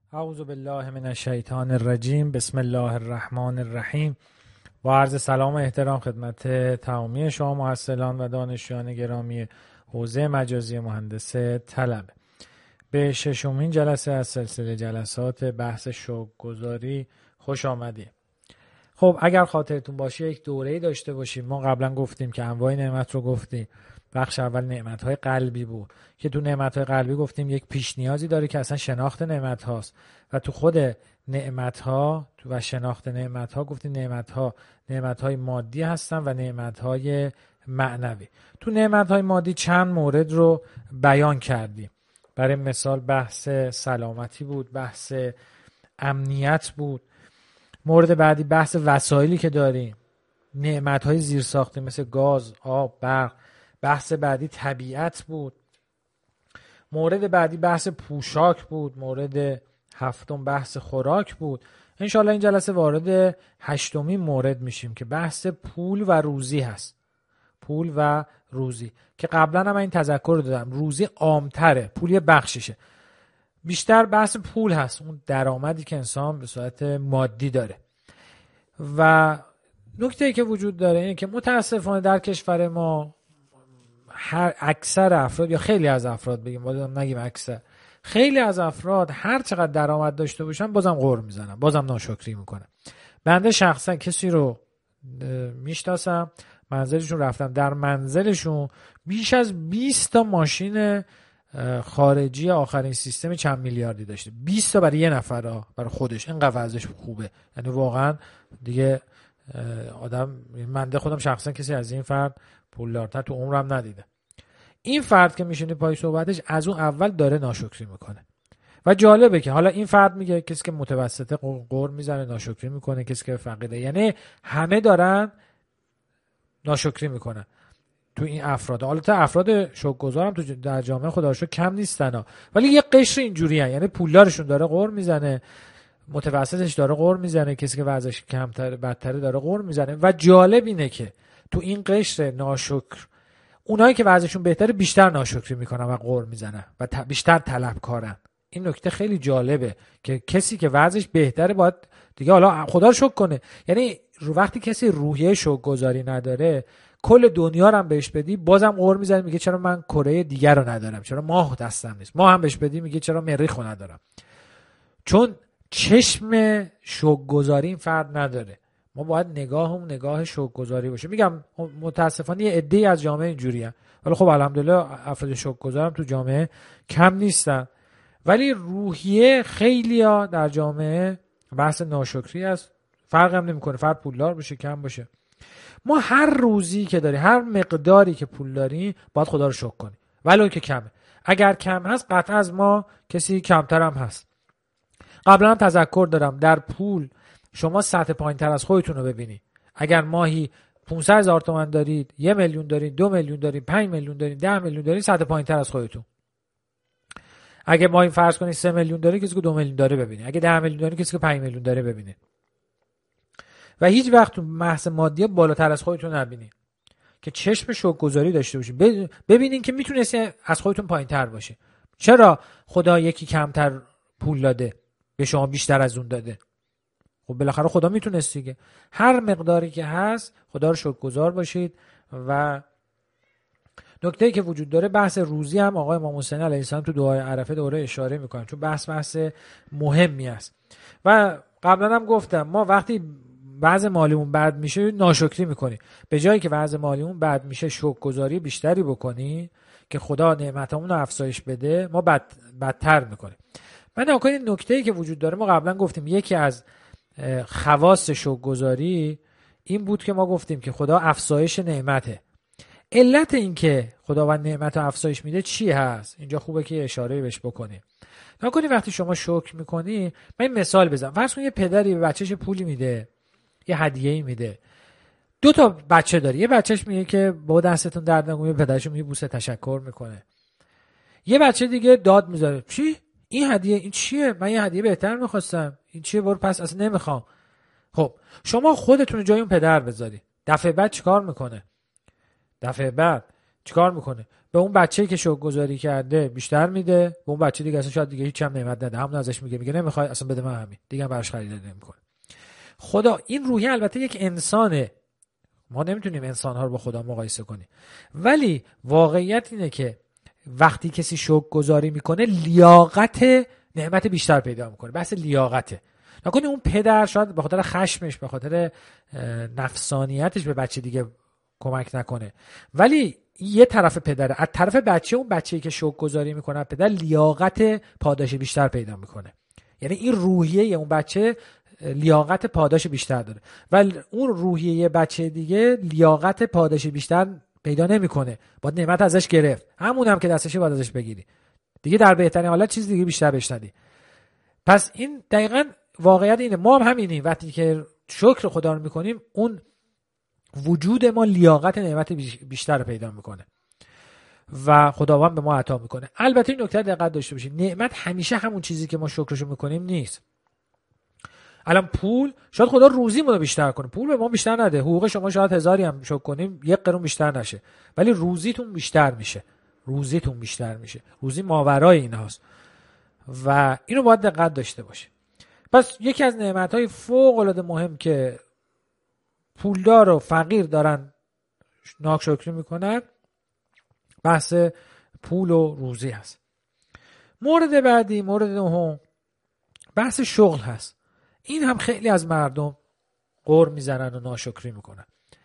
اعوذ بالله من الشیطان الرجیم. بسم الله الرحمن الرحیم. با عرض سلام و احترام خدمت تمامی شما محصلان و دانشجویان گرامی حوزه مجازی مهندس طلبه، به ششمین جلسه از سلسله جلسات بحث شوک‌گذاری خوش آمدید. خب اگر خاطرتون باشه یک دوره‌ای داشته باشیم. ما قبلا گفتیم که انواع نعمت رو گفتیم. بخش اول نعمت‌های قلبی بود که تو نعمت‌های قلبی گفتیم یک پیش نیازی داره که اصلا شناخت نعمت هاست و تو خود نعمت‌ها و شناخت نعمت‌ها گفتیم نعمت‌های مادی هستن و نعمت‌های معنوی. تو نعمت‌های مادی چند مورد رو بیان کردیم. برای مثال بحث سلامتی بود، بحث امنیت بود. مورد بعدی بحث وسایلی که داریم، نعمت‌های زیرساختی مثل گاز، آب، برق. بحث بعدی طبیعت بود. مورد بعدی بحث پوشاک بود. مورد هفتم بحث خوراک بود. انشالله این جلسه وارد هشتمین مورد میشیم که بحث پول و روزی هست. پول و روزی که قبلا هم این تذکر رو دادم، روزی عام‌تره، پول یه بخششه. بیشتر بحث پول هست، اون درآمدی که انسان به صورت مادی داره. و نکته‌ای که وجود داره اینه که متاسفانه در کشور ما اکثر افراد، یا خیلی از افراد بگیم، بازم نگیم اکثر، خیلی از افراد هر چقدر درآمد داشته باشن بازم غر میزنن، بازم ناشکری میکنن. بنده شخصا کسی رو میشناسم، منزلشون رفتم، در منزلشون بیش از 20 تا ماشین خارجی آخرین سیستم چند میلیاردی داشته. 20 تا برای یه نفر، برای خودش. اینقدر وضعش خوبه، یعنی واقعا دیگه آدم، من خودم شخصا کسی از این فرد پولدارتر تو عمرم ندیده. این فرد که میشینی پای صحبتش از اون اول داره ناشکری میکنه. و جالبه که حالا این فرد میگه کسی که متوسطه قر میزنه ناشکری میکنه، کسی که فقیره، یعنی همه دارن ناشکری میکنن تو این افراد. حالا تا افراد شوک‌گذارم تو در جامعه خدا رو شکر کم نیستن ولی یه قشر اینجوری هن. یعنی پولدارشون داره قر میزنه، متوسطش داره قر میزنه، کسی که وضعش کمتر بدتره داره قر میزنه. و جالب اینه که تو این قشر ناشکر اونایی که وضعشون بهتره بیشتر ناشکری میکنن و قر میزنن و بیشتر طلبکارن. این نکته خیلی جالبه که کسی که وضعش بهتره باید دیگه حالا خدا رو شکر کنه. یعنی وقتی کسی روحیه شوک‌گذاری نداره، کل دنیا رو هم بهش بدی بازم قر میزنه، میگه چرا من کره دیگر رو ندارم، چرا ماه دستم نیست. ماه هم بهش بدی میگه چرا مریخ رو ندارم. چون چشم شوک‌گذاری این فرد نداره. ما باید نگاه شوک‌گذاری باشه. میگم متاسفانه یه عده‌ای از جامعه اینجوریه، ولی خب الحمدلله افراد شوک‌گذارم تو جامعه کم نیستن. ولی روحیه خیلیا در جامعه بحث ناشکری است. فرق هم نمیکنه فرد پولدار باشه کم باشه. ما هر روزی که داری، هر مقداری که پول داری، باید خدا رو شکر کنی ولو که کمه. اگر کم هست قطعا از ما کسی کمتر هم هست. قبلا هم تذکر دارم در پول شما سطح پایین‌تر از خودتون رو ببینید. اگر ماهی 500,000 تومان دارید، 1 میلیون دارید، 2 میلیون دارید، 5 میلیون دارید، 10 میلیون دارید، سطح پایین‌تر از خودتون. اگه ماهی فرض کنید 3 میلیون دارید، کسی که 2 میلیون داره ببینید. اگه 10 میلیون دارید، کسی که 5 میلیون داره ببینید. و هیچ وقت تو بحث مادی بالاتر از خودتون نبینید که چشم شوک‌گذاری داشته باشید. ببینید که میتونست از خودتون پایین‌تر باشه. چرا خدا یکی کمتر پول داده به شما بیشتر از اون داده؟ خب بالاخره خدا میتونست دیگه. هر مقداری که هست خدا رو شکرگزار باشید. و نکته‌ای که وجود داره بحث روزی هم آقای امام حسین علیه السلام تو دعای عرفه دوره اشاره میکنن، چون بحث مهمی است. و قبلا هم گفتم ما وقتی وضع مالیمون بد میشه ناشکری میکنیم. به جایی که وضع مالیمون بد میشه شکرگزاری بیشتری بکنی که خدا نعمتامون رو افزایش بده، ما بدتر میکنیم. من این نکته‌ای که وجود داره، ما قبلا گفتیم یکی از خواص شکرگزاری این بود که ما گفتیم که خدا افزایش نعمته. علت این که خداوند نعمت رو افزایش میده چی هست؟ اینجا خوبه که اشاره بهش بکنیم. وقتی شما شکر میکنی، من این مثال بزنم. فرض کن یه پدری به بچه‌ش پولی میده، یه هدیه‌ای میده. 2 تا بچه داره. یه بچهش میگه که با دستتون درد نکنه، پدرش میبوسه تشکر میکنه. یه بچه دیگه داد میذاره، چی؟ این هدیه این چیه؟ من یه هدیه بهتر میخواستم. این چیه؟ برو پس اصلا نمیخوام. خب شما خودتون جای اون پدر بذاری. دفعه بعد چیکار میکنه؟ به اون بچه‌ای که شکرگزاری کرده بیشتر میده، به اون بچه دیگه اصلا شاید دیگه هیچ هم نعمت نده، همون ازش میگه نمیخوای اصلا بده من همین، دیگه براش خرید نمیکنه. خدا این روحیه البته یک انسانه، ما نمیتونیم انسان‌ها رو با خدا مقایسه کنیم، ولی واقعیت اینه که وقتی کسی شکرگزاری میکنه لیاقت نعمت بیشتر پیدا میکنه. بحث لیاقته. نکنی اون پدر شاید به خاطر خشمش، به خاطر نفسانیتش به بچه دیگه کمک نکنه، ولی یه طرف پدره، از طرف بچه اون بچه‌ای که شکرگزاری میکنه پدر لیاقت پاداش بیشتر پیدا میکنه. یعنی این روحیه اون بچه لیاقت پاداش بیشتر داره و اون روحیه بچه دیگه لیاقت پاداش بیشتر پیدا نمیکنه، باید نعمت ازش گرفت، همون هم که دستشه باید ازش بگیری دیگه، در بهترین حالت چیز دیگه بیشتر بهش ندی. پس این دقیقاً واقعیت اینه، ما هم همینیم، وقتی که شکر خدا رو میکنیم اون وجود ما لیاقت نعمت بیشتر پیدا میکنه و خداوند به ما عطا میکنه. البته این نکته دقت داشته باشید، نعمت همیشه همون چیزی که ما شکرشو میکنیم نیست. الان پول شاید خدا روزیمون رو بیشتر کنه، پول به ما بیشتر نده، حقوق شما شاید 1000 هم شکر کنیم 1 قرون بیشتر نشه، ولی روزیتون بیشتر میشه، روزیتون بیشتر میشه، روزی ماورای اینهاست و اینو باید دقت داشته باشه. پس یکی از نعمت‌های فوق‌العاده مهم که پولدار و فقیر دارن ناشکری میکنن بحث پول و روزی هست. مورد بعدی، مورد نهم، بحث شغل هست. این هم خیلی از مردم غر میزنن و ناشکری میکنن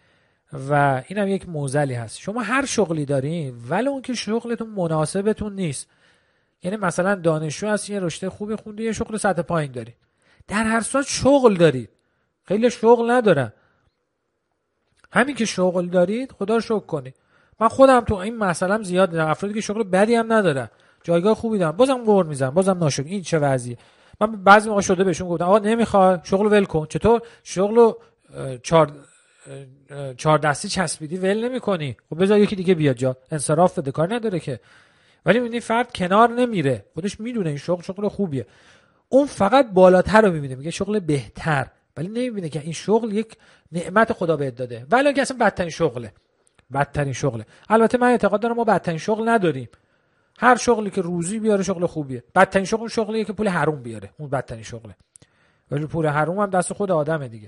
و این هم یک معضلی هست. شما هر شغلی دارین ولی اون که شغلتون مناسبتون نیست، یعنی مثلا دانشجو هستی، یه رشته خوبی خوندی، یه شغل سطح پایین داری، در هر صورت شغل دارید، خیلی شغل ندارن، همین که شغل دارید خدا رو شکر کنید. من خودم تو این مسئله‌ام زیاد دیدم، افرادی که شغل بدی هم ندارن، جایگاه خوبی دارن، بازم غر میزنن، بازم ناشکر. این چه وضعیه؟ من بعضی موقع شده بهشون گفتم آقا نمیخواد شغل ول کن. چطور شغلو 4 دستی چسبیدی ول نمی‌کنی؟ خب بذار یکی دیگه بیاد جا، انصراف بده، کار نداره که. ولی می‌بینی فرد کنار نمیره، خودش میدونه این شغل خوبیه، اون فقط بالاتر رو می‌بینه، میگه شغل بهتر، ولی نمی‌بینه که این شغل یک نعمت خدا بهت داده، ولی که اصلا بدترین شغله. البته من اعتقاد دارم ما بدترین شغل نداریم، هر شغلی که روزی بیاره شغل خوبیه. بدترین شغل شغلیه که پول حرام بیاره، اون بدترین شغله، ولی پول حرام هم دست خود آدمه دیگه.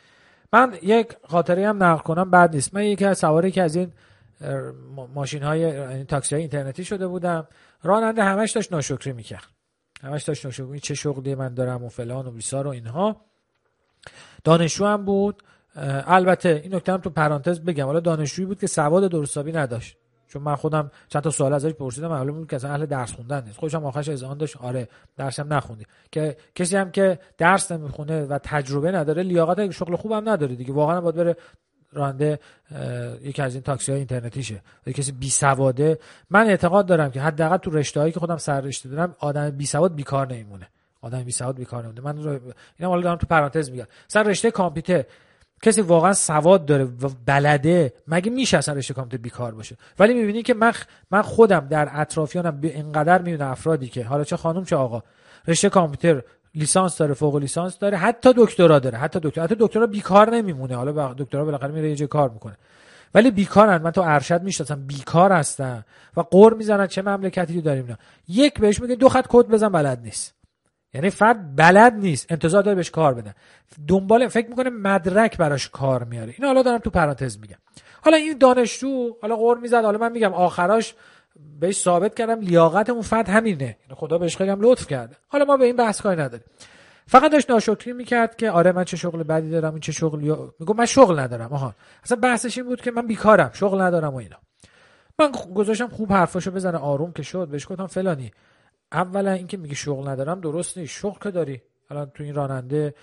من یک خاطره هم نقل کنم بد نیست. من یکی از سواری که از این ماشین‌های یعنی تاکسی‌های اینترنتی شده بودم، راننده همش داشت ناشکری میکرد، همش داشت ناشکری، چه شغلی من دارم و فلان و بیسار و اینها. دانشجو هم بود. البته این نکته هم تو پرانتز بگم، حالا دانشجویی بود که سواد درستابی نداشت، چون من خودم چند تا سوال ازش پرسیدم، معلوم بود که اصلا اهل درس خوندن نیست. خودش هم آخرش اذعان داشت آره درسم نخوندی، که کسی هم که درس نمیخونه و تجربه نداره لیاقت شغل خوبم نداره دیگه، واقعا باید بره راننده یکی از این تاکسی‌های اینترنتی شه. کسی بی سواده، من اعتقاد دارم که حداقل تو رشته‌هایی که خودم سر رشته دارم آدم بی سواد بیکار نمیمونه، آدم بی سواد بیکار نمیمونه. من اینا حالا دارم تو پرانتز میگم. سر رشته کامپیوتر کسی واقعا سواد داره و بلده، مگه میشه اصلا رشته کامپیوتر بیکار باشه؟ ولی میبینی که من خودم در اطرافیانم اینقدر میبینم افرادی که حالا چه خانم چه آقا رشته کامپیوتر لیسانس داره، فوق لیسانس داره، حتی دکترا داره، حتی دکترا بیکار نمیمونه، حالا دکترا بالاخره میره یه جای کار میکنه، ولی بیکارن. من تو ارشد میشناسم بیکار هستن و قر میزنن چه مملکتی داریم اینا. یک بهش میگه 2 خط کد بزن بلد نیست، یعنی فرد بلد نیست، انتظار داره بهش کار بدن، دنبال فکر میکنه مدرک براش کار میاره. این حالا دارم تو پرانتز میگم. حالا این دانشجو حالا قر میزد، حالا من میگم آخراش بهش ثابت کردم لیاقت اون فرد همینه، یعنی خدا بهش خیلی هم لطف کرده. حالا ما به این بحث کاری نداریم، فقط داشت ناشکری میکرد که آره من چه شغل بدی دارم، این چه شغلی، میگم من شغل ندارم. آها اصلا بحثش این بود که من بیکارم، شغل ندارم و اینا. من گذاشتم خوب حرفاشو بزنه، آروم که شد بهش گفتم فلانی، اولا اینکه میگی شغل ندارم درست نیست، شغل که داری. الان تو این راننده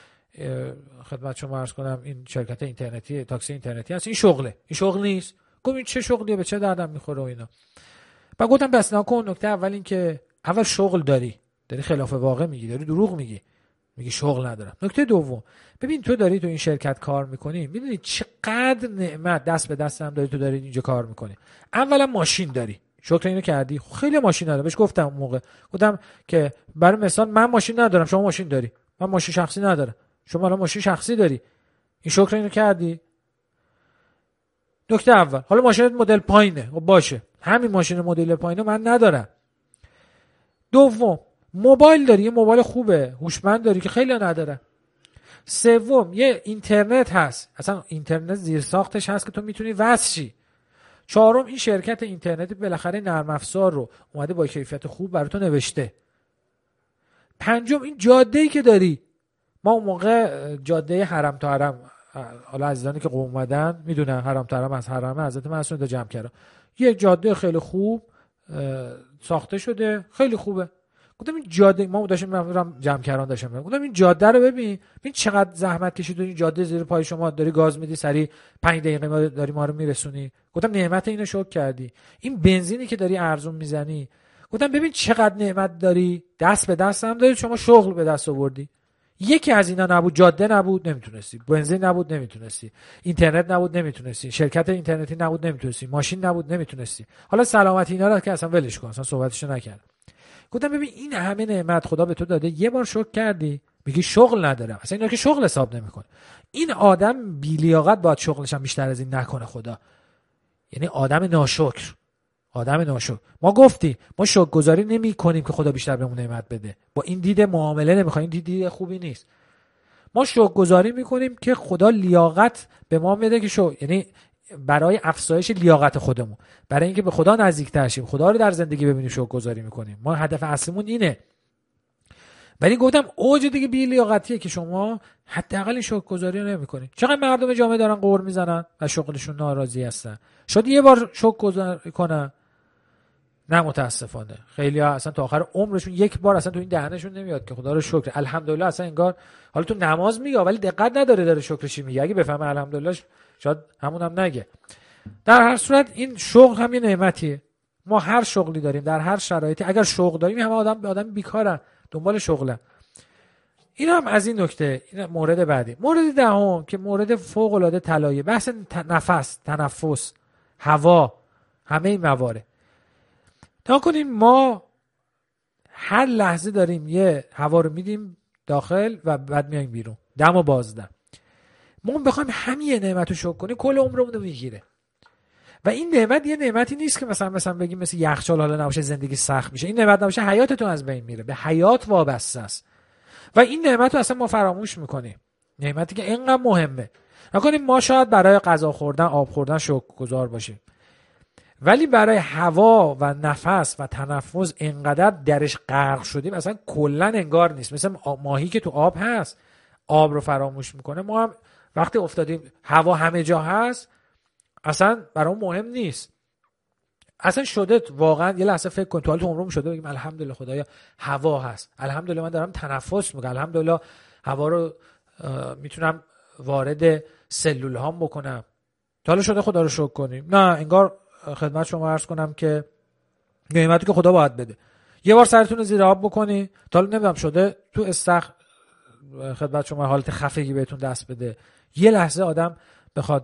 خدمت شما عرض کنم این شرکت اینترنتی تاکسی اینترنتی هست، این شغله، این شغل نیست. گفت این چه شغلیه، به چه دردم میخوره و اینا. بعد گفتم بس نکن. نکته اول این که اول شغل داری خلاف واقع میگی، داری دروغ میگی شغل ندارم. نکته دوم، ببین تو داری تو این شرکت کار میکنی، میدونی چقدر نعمت دست به دست هم داری، تو داری اینجا کار میکنی. اولا ماشین داری، شکر اینو کردی. خیلی ماشین ندارم، بهش گفتم اون موقع، گفتم که برای مثال من ماشین ندارم، شما ماشین داری، من ماشین شخصی ندارم، شما الان ماشین شخصی داری، این شکر اینو کردی. نکته اول. حالا ماشینت مدل پایینه، خب باشه، همین ماشین مدل پایینو من ندارم. دوم، موبایل داری، یه موبایل خوبه هوشمند داری که خیلی نداره. سوم، یه اینترنت هست، اصلا اینترنت زیر ساختش هست که تو میتونی وصل شی. چهارم، این شرکت اینترنتی بالاخره نرم افزار رو اومده با کیفیت خوب برای تو نوشته. پنجم، این جاده‌ای که داری. ما اون موقع جاده حرم تا حرم، حالا عزیزانی که قم اومدن میدونن حرم تا حرم از حرم حضرت معصومه تا جمکران، یه جاده خیلی خوب ساخته شده، خیلی خوبه. گفتم این جاده، ما داشتیم میرم جمکران داشتم، گفتم این جاده رو ببین چقدر زحمت کشید، این جاده زیر پای شما داری گاز میدی سری 5 دقیقه ما داری ما رو میرسونی. گفتم نعمت اینو شکر کردی. این بنزینی که داری ارزون میزنی، گفتم ببین چقدر نعمت داری، دست به دست هم داری، شما شغل به دست آوردی. یکی از اینا نبود، جاده نبود نمیتونستی، بنزین نبود نمیتونستی، اینترنت نبود نمیتونستی، شرکت اینترنتی نبود نمیتونستی، ماشین نبود نمیتونستی. حالا سلامتی اینا رو که اصلا ولش کن، اصلا صحبتشو نکردم. گفتم ببین این همه نعمت خدا به تو داده، یه بار شکر کردی میگی شغل ندارم. اصلا اینا که شغل حساب نمیکنه. این آدم بی لیاقت باید شغلش هم بیشتر از این نکنه خدا. یعنی آدم ناشکر. ما گفتی ما شکرگزاری نمی‌کنیم که خدا بیشتر بهمون نعمت بده. با این دید معامله نمی‌خوایم، این دید خوبی نیست. ما شکرگزاری می‌کنیم که خدا لیاقت به ما بده، که یعنی برای افزایش لیاقت خودمون، برای اینکه به خدا نزدیک‌تر شیم، خدا رو در زندگی ببینیم شکرگزاری می‌کنیم. ما هدف اصلیمون اینه. ولی گفتم اوج دیگه بی لیاقتیه که شما حداقل شکرگزاری رو نمی‌کنید. چقدر مردم جامعه دارن قور میزنن و شغلشون ناراضی هستن. شاید یه بار شکرگزاری کنن. نه متاسفانه خیلی ها اصلا تا آخر عمرشون یک بار اصلا تو این دهنشون نمیاد که خدا رو شکر الحمدلله. اصلا انگار حالا تو نماز میگه ولی دقت نداره داره شکرشی میگه. اگه بفهمه الحمدلله شاید همون هم نگه. در هر صورت این شغل هم یه نعمتیه. ما هر شغلی داریم در هر شرایطی، اگر شغل داریم همه آدم بیکارن دنبال شغلن. این هم از این نکته. این مورد بعدی. مورد دهم که مورد فوق العاده طلاییه، بحث نفس، تنفس، هوا، همه این موارد. تا کنیم ما هر لحظه داریم یه هوا رو میدیم داخل و بعد میایم بیرون، دم و بازدم. ما بخوایم همین نعمت رو شکر کنیم کل عمرمون رو میگیره. و این نعمت یه نعمتی نیست که مثلا بگیم مثل یخچال حالا نباشه زندگی سخت میشه. این نعمت نباشه حیاتتون از بین میره، به حیات وابسته است. و این نعمت رو اصلا ما فراموش میکنیم. نعمتی که اینقدر مهمه. نکنیم ما شاید برای غذا خوردن، آب خوردن شکرگزار باشیم، ولی برای هوا و نفس و تنفس اینقدر درش غرق شدیم اصلا کلا انگار نیست. مثل ماهی که تو آب هست آب رو فراموش میکنه. ما هم وقتی افتادیم هوا همه جا هست اصلا برام مهم نیست. اصلا شده واقعا یه لحظه فکر کن تو حالت عمرم شده بگیم الحمدلله خدایا هوا هست، الحمدلله من دارم تنفس میکنم، الحمدلله هوا رو میتونم وارد سلول هام بکنم. تا حالا شده خدا رو شکر کنیم؟ نه، انگار خدمت شما عرض کنم که نعمتی که خدا باید بده. یه بار سرتون رو زیر آب بکنی، تا حالا نمیدونم شده تو استخر خدمت شما حالت خفگی بهتون دست بده، یه لحظه آدم بخواد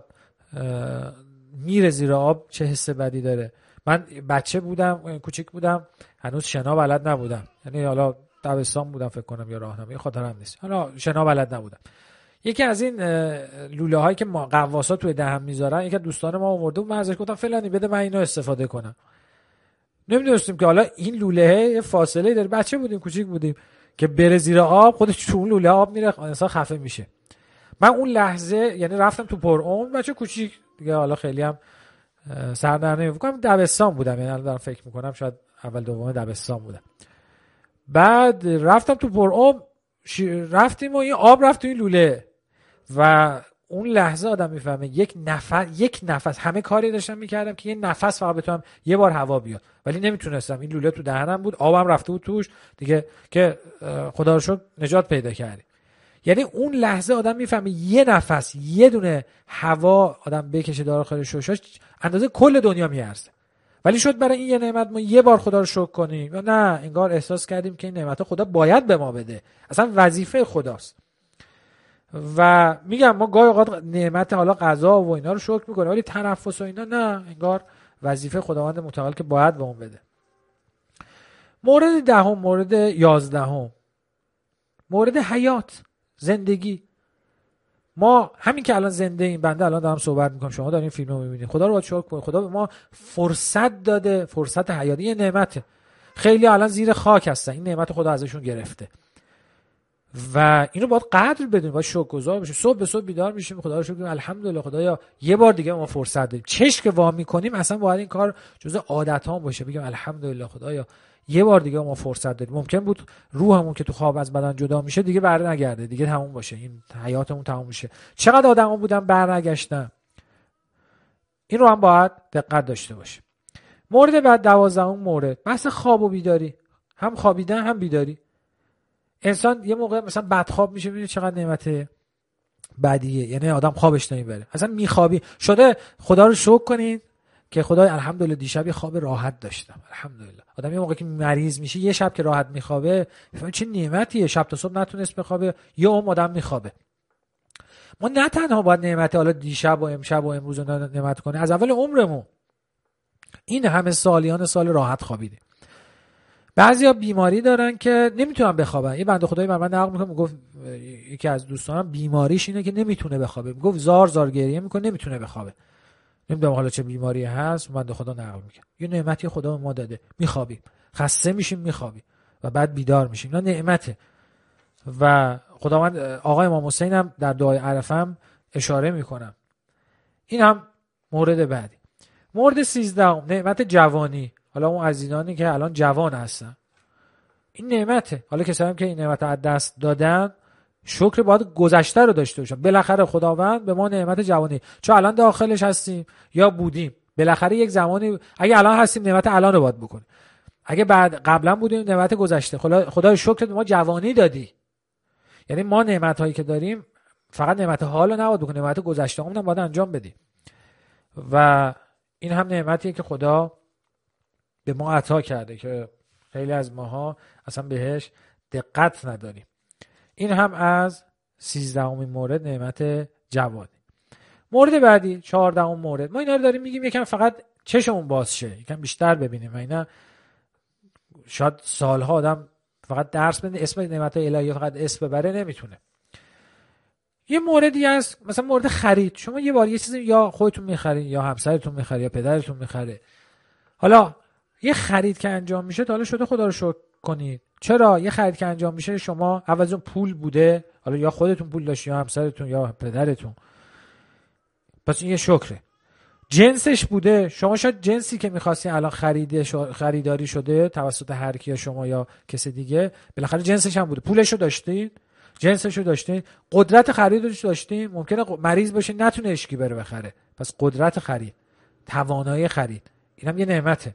میره زیر آب چه حس بدی داره. من بچه بودم، کوچیک بودم، هنوز شنا بلد نبودم، یعنی حالا دبستان بودم فکر کنم یا راهنمایی، خاطرم نیست، حالا شنا بلد نبودم. یکی از این لوله هایی که ما غواصا توی دهن میذارن یکی دوستان ما آورده بود، من ازش گفتم فلانی بده من اینو استفاده کنم. نمیدونستیم که حالا این لوله فاصله داره، بچه بودیم کوچیک بودیم، که بره زیر آب خودش تو اون لوله آب میره انسان خفه میشه. من اون لحظه یعنی رفتم تو پر اون، بچه کوچیک دیگه، حالا خیلی هم سر در نمی‌کنم، دبستان بودم، یعنی الان فکر میکنم شاید اول دوم دبستان بودم. بعد رفتم تو پر آب، رفتیم و این آب رفت تو این لوله و اون لحظه آدم میفهمه یک نفس همه کاری داشتم میکردم که یه نفس فقط بتونم یه بار هوا بیاد، ولی نمیتونستم. این لوله تو دهنم بود، آبم رفته بود توش دیگه، که خدا رو شکر نجات پیدا کردیم. یعنی اون لحظه آدم میفهمه یه نفس، یه دونه هوا آدم بکشه داخل شوشاش اندازه کل دنیا میارزه. ولی شد برای این یه نعمت ما یه بار خدا رو شکر کنیم یا نه انگار احساس کردیم که این نعمت خدا باید به ما بده، اصلا وظیفه خداست. و میگم ما گاهی اوقات نعمت حالا غذا و اینا رو شکر میکنیم ولی تنفس و اینا نه، انگار وظیفه خداوند متعال که باید به اون بده. مورد دهم، مورد 11، مورد حیات، زندگی. ما همین که الان زنده این بنده الان دارم صحبت میکنم، شما دارین فیلمو میبینید، خدا رو باید شکر کنید. خدا به ما فرصت داده، فرصت حیاتی، یه نعمته. خیلی الان زیر خاک هستن، این نعمت خدا ازشون گرفته و اینو باید قدر بدونیم، باید شکرگزار باشیم. صبح به صبح بیدار میشیم، خدا رو شکر کنیم، الحمدلله خدایا یه بار دیگه ما فرصت دادیم. چشم وا میکنیم اصلا باید این کار جزء عادتام باشه، بگیم الحمدلله خدایا یه بار دیگه ما فرصت دادیم. ممکن بود روحمون که تو خواب از بدن جدا میشه دیگه بر نگرده، دیگه تموم باشه، این حیاتمون تموم میشه. چقدر آدما بودن بر نگشتن. این رو هم باید دقت داشته باشیم. مورد بعد 12ام مورد بحث خواب و بیداری، هم خوابیدن هم بیداری. انسان یه موقع مثلا بدخواب میشه، میبینه چقدر نعمت بدیه، یعنی آدم خوابش نمیبره، اصلا میخوابی شده. خدا رو شکر کنین که خدای الحمدلله دیشب یه خواب راحت داشتم، الحمدلله. آدم یه موقع که مریض میشه یه شب که راحت میخوابه، میفهمه چه نعمتیه. شب تا صبح نتونست بخوابه، یه عمر آدم میخوابه. ما نه تنها باید نعمت حالا دیشب و امشب و امروز نعمت کنه، از اول عمرمون این همه سالیان سال راحت خوابیده. بعضیا بیماری دارن که نمیتونن بخوابن. یه بنده خدایی من نقل میکنم، میگفت یکی از دوستانم بیماریش اینه که نمیتونه بخوابه، میگفت زار زار گریه میکنه نمیتونه بخوابه. نمیدونم حالا چه بیماری هست، بنده خدا نقل میکنه. یه نعمتی خدا به ما داده، میخوابیم، خسته میشیم میخوابیم و بعد بیدار میشیم، اینا نعمته. و خداوند آقای امام حسین هم در دعای عرفه هم اشاره میکنم. این هم مورد بعدی. مورد 13 نعمت جوانی. حالا اون عزیزانی که الان جوان هستن، این نعمته. حالا کسایی که این نعمت از دست دادن شکر باید گذشته رو داشته باشن. بالاخره خداوند به ما نعمت جوانی، چون الان داخلش هستیم یا بودیم، بالاخره یک زمانی اگه الان هستیم نعمت الان رو باید بکنیم، اگه قبلا بودیم نعمت گذشته. خدای شکر به ما جوانی دادی. یعنی ما نعمت هایی که داریم فقط نعمت حال رو نباید بکنیم، نعمت گذشته هم باید انجام بدیم. و این هم نعمتیه که خدا به ما عطا کرده که خیلی از ماها اصلا بهش دقت نداریم. این هم از 13مین مورد نعمت جوانی. مورد بعدی 14ام مورد. ما اینا رو داریم میگیم یکم فقط چشمون باز شه، یکم بیشتر ببینیم و اینا. شاید سالها آدم فقط درس بده، اسم نعمت الهی فقط اسم ببره نمیتونه. یه موردی هست مثلا مورد خرید. شما یه بار یه چیزی یا خودتون میخرید یا همسرتون میخره یا پدرتون میخره. حالا یه خرید که انجام میشه، تا حالا شده خدا رو شکر کنید. چرا؟ یه خرید که انجام میشه شما اول اون پول بوده، حالا یا خودتون پول داشتید یا همسرتون یا پدرتون، پس این یه شکره. جنسش بوده، شما شاید جنسی که می‌خواستین الان خریداری شده توسط هر کی، شما یا کسی دیگه، بالاخره جنسش هم بوده، پولشو داشتین، جنسشو داشتین، قدرت خریدش داشتین. ممکنه مریض باشین نتونه اشکی بره بخره، پس قدرت خرید، توانایی خرید، اینم یه نعمته.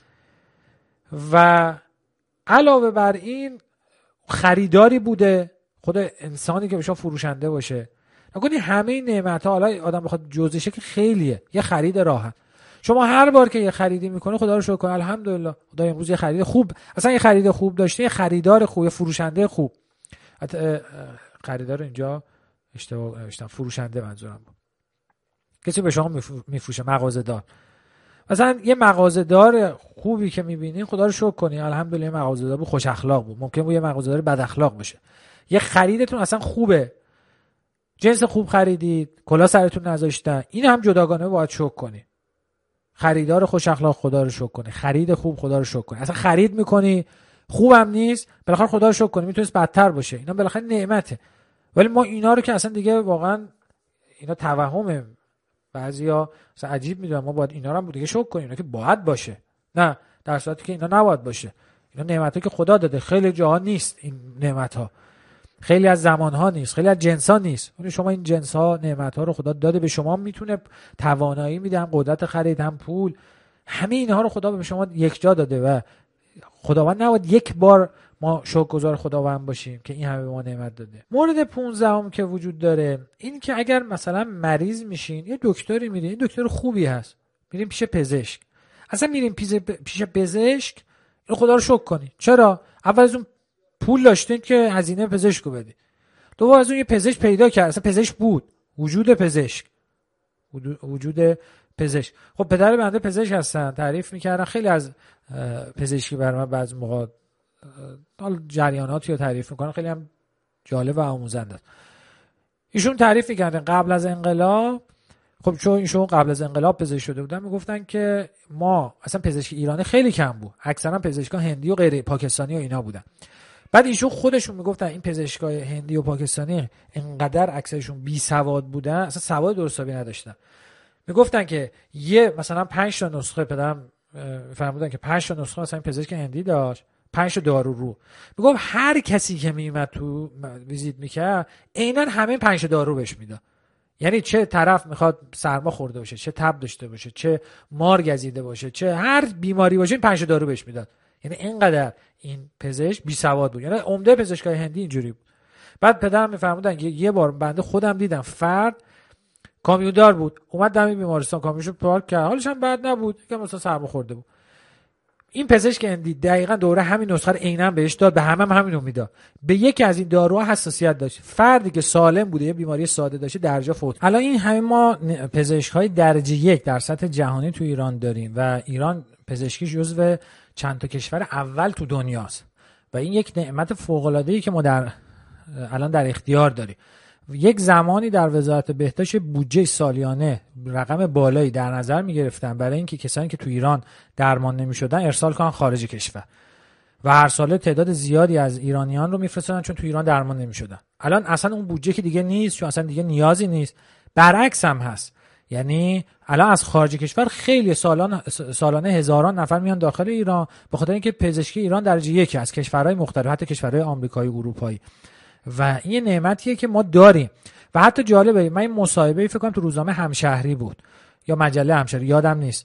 و علاوه بر این خریداری بوده، خود انسانی که بشه فروشنده باشه. نکنی همه این نعمت‌ها حالا آدم بخواد جزئیشه که خیلیه. یه خرید راحت، شما هر بار که یه خریدی میکنه خدا رو شکر کن، الحمدلله خدا امروز یه خرید خوب، اصلا یه خرید خوب داشته، یه خریدار خوب، یه فروشنده خوب. خریدار اینجا اشتباه نوشتم، فروشنده منظورم بود. کسی به شما میفروشه، مغازه‌دار. مثلا یه مغازه‌دار خوبی که میبینین خدا رو شکر کنین، الحمدلله مغازه‌دار بود، خوش اخلاق بود. ممکن بود یه مغازه‌دار بد اخلاق باشه. یه خریدتون اصلا خوبه، جنس خوب خریدید، کلا سرتون نذاشتن، این هم جداگانه باید شکر کنی. خریدار خوش اخلاق خدا رو شکر کنی، خرید خوب خدا رو شکر کنی. اصلا خرید میکنی خوبم نیست، بالاخره خدا رو شکر کنی، میتونست بدتر باشه، اینا بالاخره نعمته. ولی ما اینا رو که اصلا دیگه واقعا اینا توهمه. بعضیا مثلا عجیب میدونن ما باید اینا رو هم دیگه شکر کنیم، اینا که باید باشه. نه، در صورتی که اینا نباید باشه. اینا نعمتایی که خدا داده، خیلی جاها نیست این نعمت‌ها، خیلی از زمانها نیست، خیلی از جنس‌ها نیست. ولی شما این جنس‌ها، نعمت‌ها رو خدا داده به شما، میتونه توانایی میده، هم قدرت خرید، هم پول، همه اینها رو خدا به شما یک جا داده و خداوند نباید یک بار ما شکرگزار خداوند باشیم که این همه به ما نعمت داده. مورد 15 که وجود داره این که اگر مثلا مریض میشین، یه دکتری میرین، دکتر خوبی هست، میریم پیش پزشک. اصلا میریم پیش پزشک، خدا رو شکر کنید. چرا؟ اول از اون پول داشتین که هزینه پزشکو بدی. دوباره از اون یه پزشک پیدا کرد، اصلا پزشک بود، وجود پزشک. خب پدر بنده پزشک هستن، تعریف میکردن خیلی از پزشکی برای من بعضی موقع حال جریاناتی رو تعریف میکنن، خیلی هم جالب و آموزنده است. ایشون تعریف می‌کردن قبل از انقلاب، خب چون ایشون قبل از انقلاب پزشک شده بودن، میگفتن که ما اصلا پزشک ایرانی خیلی کم بود، اکثرا پزشکان هندی و غیر پاکستانی و اینا بودن. بعد ایشون خودشون میگفتن این پزشکای هندی و پاکستانی انقدر اکثرشون بی سواد بودن، اصلا سواد درستابی نداشتن. میگفتن که یه مثلا 5 تا نسخه، پدرم فرمودن که 5 تا نسخه مثلا پزشک هندی داشت، 5 تا دارو رو. میگفت هر کسی که میومد تو ویزیت میکرد عیناً همه 5 تا دارو بهش میداد. یعنی چه طرف میخواد سرما خورده باشه، چه تب داشته باشه، چه مار گزیده باشه، چه هر بیماری باشه، این 5 تا دارو بهش میداد. یعنی اینقدر این پزشک بی سواد بود. یعنی عمده پزشکای هندی اینجوری بود. بعد پدرم میفرمودن یه بار بنده خودم دیدم، فرد کامیوندار بود، اومد دم بیمارستان کامیونشو پارک کرد، حالش هم بد نبود، که مثلا سرما خورده بود. این پزشک هندی دقیقاً دوره همین نسخه رو عیناً بهش داد، به همه همینو میداد. به یکی از این داروها حساسیت داشت، فردی که سالم بوده، یه بیماری ساده داشته، درجا فوت. الان این همه ما پزشک‌های درجه 1 در سطح جهانی تو ایران داریم و ایران پزشکیش جزو چند تا کشور اول تو دنیاست و این یک نعمت فوق‌العاده‌ای که ما الان در اختیار داریم. یک زمانی در وزارت بهداشت بودجه سالیانه رقم بالایی در نظر می‌گرفتن برای اینکه کسانی که تو ایران درمان نمی‌شدن ارسال کنن خارج کشور و هر ساله تعداد زیادی از ایرانیان رو می‌فرستادن چون تو ایران درمان نمی‌شدن. الان اصلا اون بودجه که دیگه نیست، چون اصلا دیگه نیازی نیست، برعکس هم هست. یعنی الان از خارج کشور خیلی سالانه هزاران نفر میان داخل ایران به خاطر اینکه پزشکی ایران درجه 1 از کشورهای مختلف، حتی کشورهای آمریکایی و اروپایی، و این نعمتیه که ما داریم. و حتی جالبه، من این مصاحبه فکر کنم تو روزنامه همشهری بود یا مجله همشهری، یادم نیست،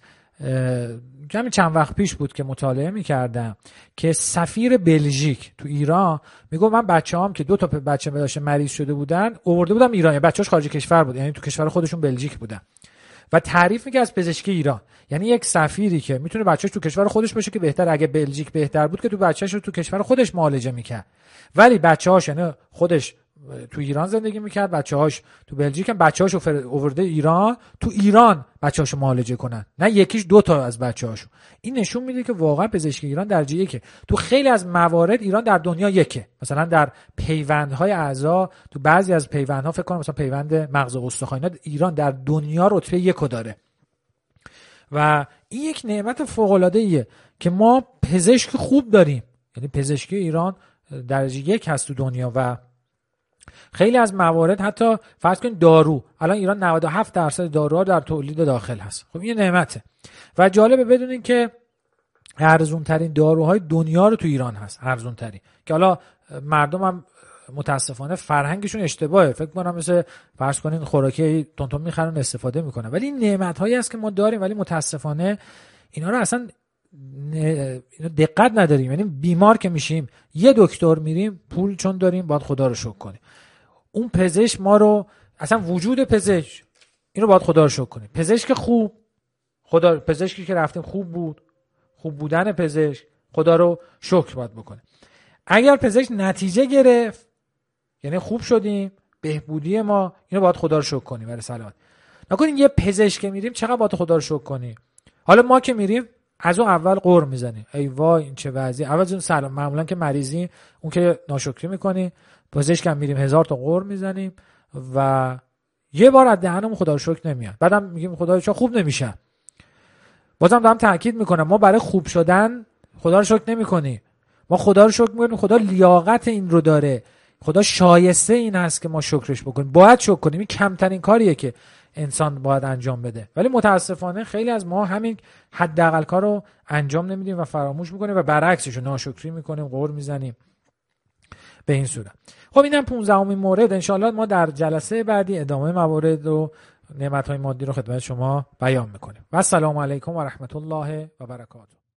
همین چند وقت پیش بود که مطالعه می‌کردم که سفیر بلژیک تو ایران میگه من بچه‌هام که 2 تا بچه داشته مریض شده بودن آورده بودم ایران، یا بچه‌هاش خارج کشور بود، یعنی تو کشور خودشون بلژیک بودن، و تعریف میگه از پزشکی ایران. یعنی یک سفیری که میتونه بچه‌ش تو کشور خودش باشه که بهتر، اگه بلژیک بهتر بود که تو بچه‌ش رو تو کشور خودش معالجه میکرد، ولی بچه‌هاش یعنی خودش تو ایران زندگی میکرد، بچه‌هاش تو بلژیک، هم بچه‌هاش آورده ایران، تو ایران بچه‌هاشو معالجه کنن، نه یکیش 2 تا از بچه‌هاشو. این نشون میده که واقعا پزشکی ایران درجه 1. تو خیلی از موارد ایران در دنیا 1. مثلا در پیوندهای اعضا، تو بعضی از پیوندها فکر کنم مثلا پیوند مغز و استخوان، ایران در دنیا رتبه 1 داره. و این یک نعمت فوق‌العاده‌ایه که ما پزشک خوب داریم. یعنی پزشکی ایران درجه 1 هست تو دنیا و خیلی از موارد، حتی فرض کنید دارو، الان ایران 97% داروها در تولید داخل هست. خب این نعمته. و جالبه بدونین که ارزون ترین داروهای دنیا رو تو ایران هست، ارزون ترین، که حالا مردم هم متاسفانه فرهنگشون اشتباهه، فکر کنم مثل فرض کنین خوراکی تونتون میخرن استفاده میکنن، ولی این نعمت‌هایی هست که ما داریم ولی متاسفانه اینا رو اصلا دقت نداریم. یعنی بیمار که میشیم یه دکتر میریم، پول چون داریم باید خدا رو شکر کنیم. اون پزشک ما رو اصلا، وجود پزشک این رو باید خدا رو شکر کنیم. پزشک خوب، خدا، پزشکی که رفتیم خوب بود، خوب بودن پزشک خدا رو شکر باید بکنیم. اگر پزشک نتیجه گرفت یعنی خوب شدیم، بهبودی ما، اینو باید خدا رو شکر کنیم برای سلامت. نکنین یه پزشک که میریم چقدر باید خدا رو شکر کنیم. حالا ما که میریم از اون اول قر میزنیم، ای وای این چه وضعی، اول اون سلام، معمولا که مریضی اون که ناشکری میکنی، پزشک هم میریم 1000 تا قر میزنیم و یه بار از دهنمون خدا رو شکر نمیاد. بعدم میگیم خدا رو شکر خوب نمیشه. بازم دارم تاکید میکنم ما برای خوب شدن خدا رو شکر نمیکنیم. ما خدا رو شکر میکنیم، خدا لیاقت این رو داره، خدا شایسته این هست که ما شکرش بکنیم، باید شکر کنیم. این کمترین کاریه که انسان باید انجام بده، ولی متاسفانه خیلی از ما همین حداقل کار رو انجام نمیدیم و فراموش میکنیم و برعکسش ناشکری میکنیم، قر میزنیم به این صورت. خب اینم 15مین مورد. انشاءالله ما در جلسه بعدی ادامه موارد و نعمت‌های مادی رو خدمت شما بیان میکنیم. و السلام علیکم و رحمت الله و برکاته.